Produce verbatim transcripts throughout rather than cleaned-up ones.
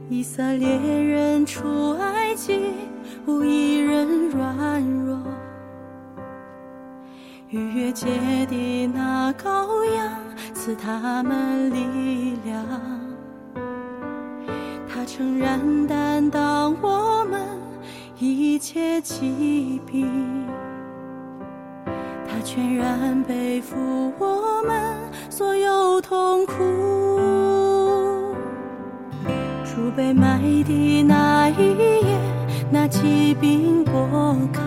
以色列人出埃及，无一人软弱。逾越节的那羔羊，赐他们力量。他诚然担当我们一切疾病，他全然背负我们所有痛苦。主被埋的那一夜，那疾病拨开，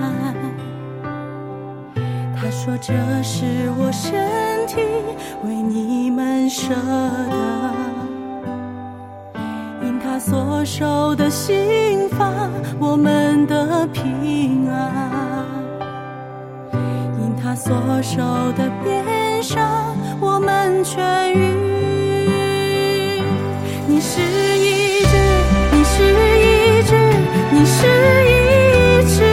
他说这是我身体，为你们舍的。因他所受的刑罚，我们的平安；因他所受的鞭伤，我们痊愈。你是医治，你是医治，你是医治，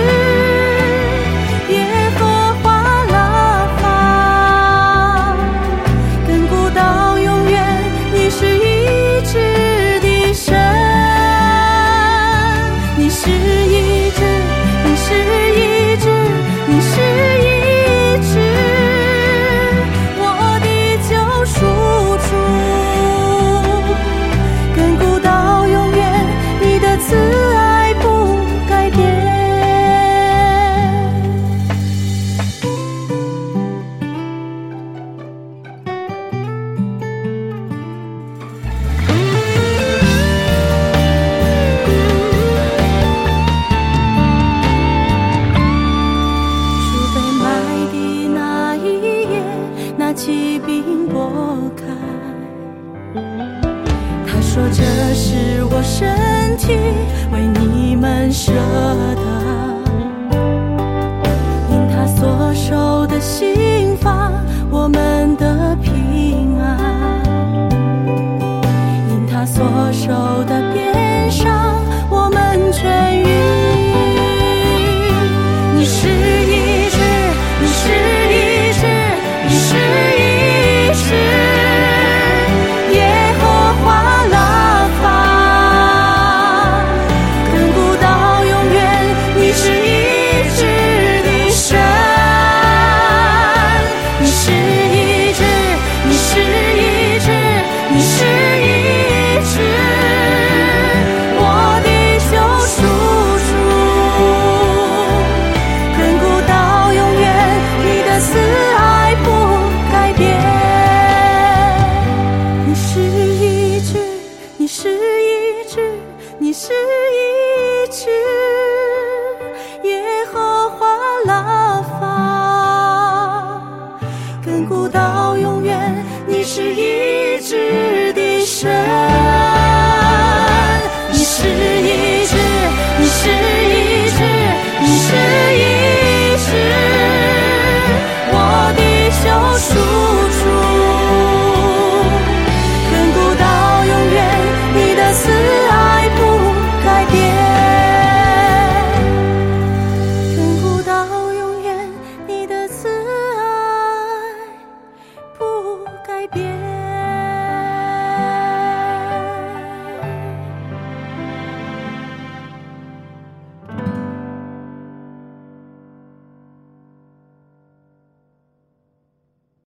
耶和华拉法，亘古到永远，你是医治的神。你是医治，你是医治，你是医治，我的救赎主，亘古到永远，你的慈爱不改变。主被埋的那一夜，那疾病拨开，他说这是我身体，为你们舍的。因他所受的刑罚，我们的平安；因他所受的鞭伤，我们痊愈。你是医治，你是医治，你是医治，耶和华拉法，亘古到永远，你是医治的神。你是医治，你是医治，你是医治，我的救赎主，亘古到永远，你的慈爱不改变。你是医治，你是医治，你是医治。